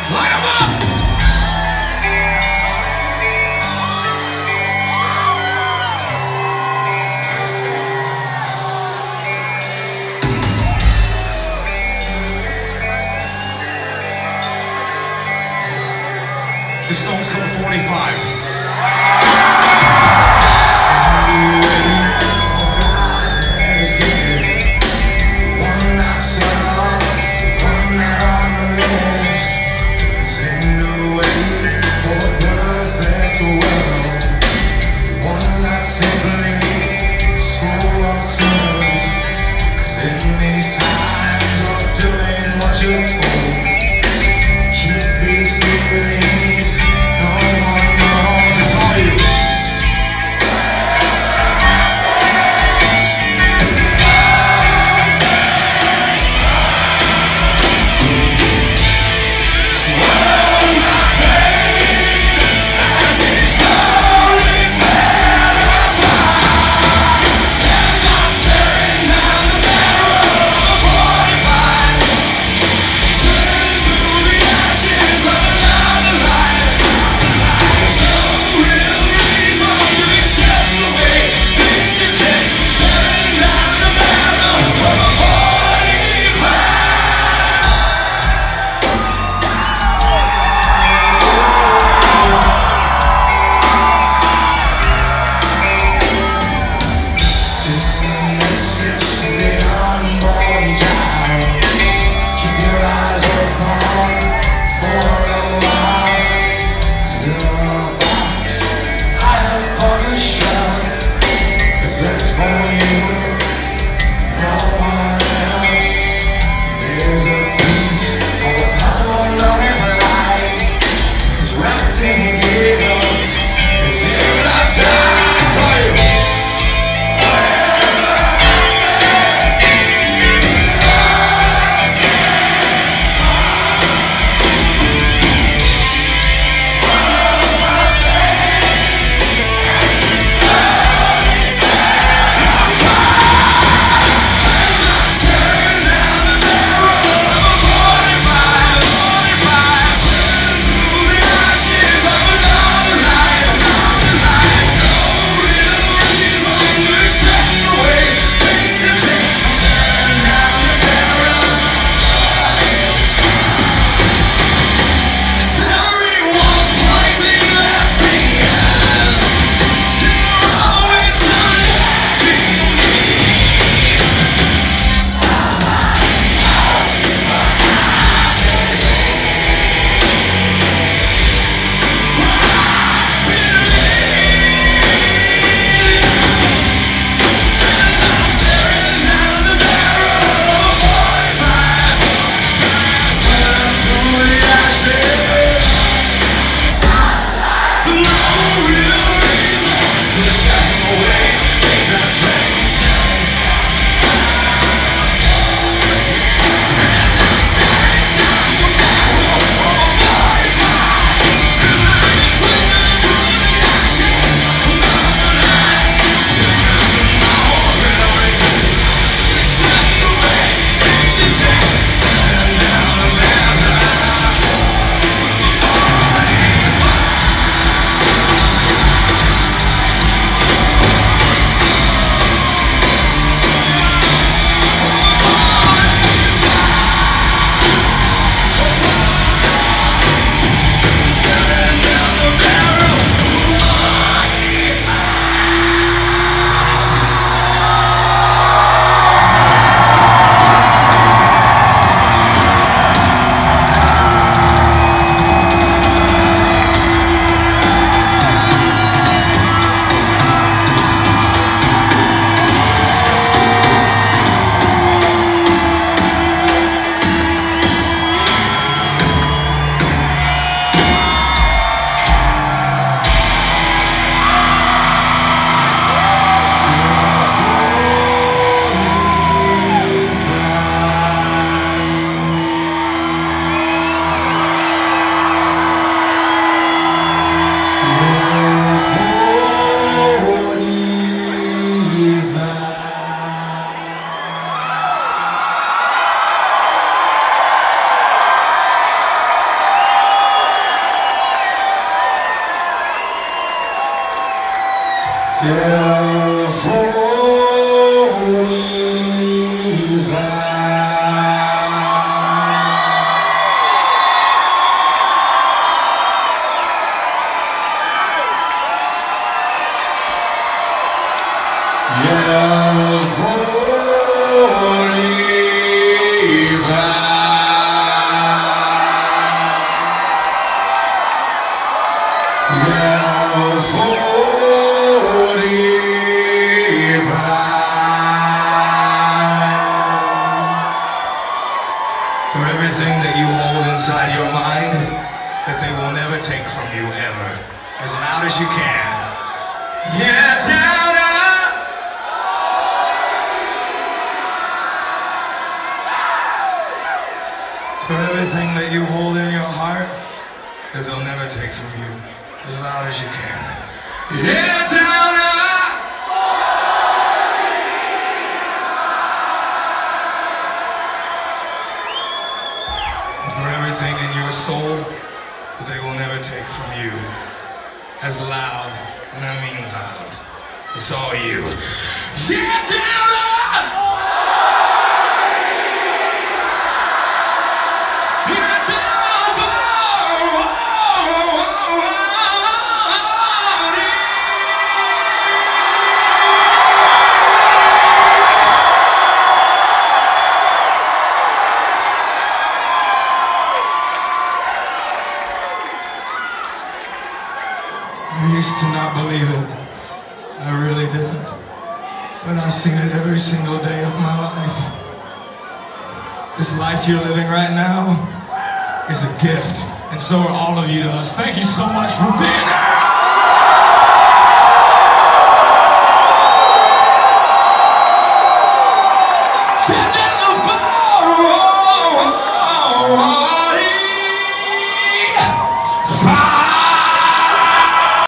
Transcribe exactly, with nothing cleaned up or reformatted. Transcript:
Light 'em up! This song's called forty-five. Keep these feelings, no one knows, it's all you. Yeah, forty-five. Yeah, forty-five. Yeah, forty-five. For everything that you hold inside your mind that they will never take from you ever, as loud as you can. Yeah, down up. For everything that you hold in your heart that they'll never take from you, as loud as you can. Yeah, down up. And for everything in your soul that they will never take from you, as loud, and I mean loud, it's all you. Yeah, down up. Yeah, down up. I used to not believe it. I really didn't. But I've seen it every single day of my life. This life you're living right now is a gift. And so are all of you to us. Thank you so much for being here.